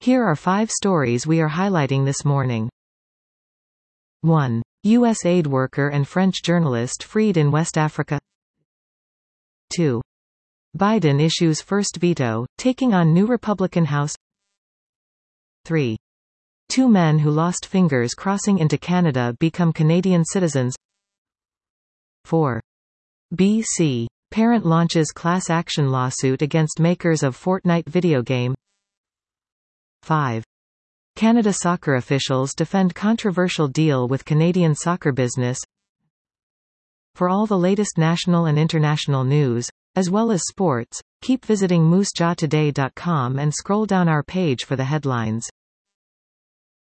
Here are 5 stories we are highlighting this morning. 1. U.S. aid worker and French journalist freed in West Africa. 2. Biden issues first veto, taking on new Republican House. 3. 2 men who lost fingers crossing into Canada become Canadian citizens. 4. BC. Parent launches class action lawsuit against makers of Fortnite video game. 5. Canada soccer officials defend controversial deal with Canadian soccer business. For all the latest national and international news, as well as sports, keep visiting moosejawtoday.com and scroll down our page for the headlines.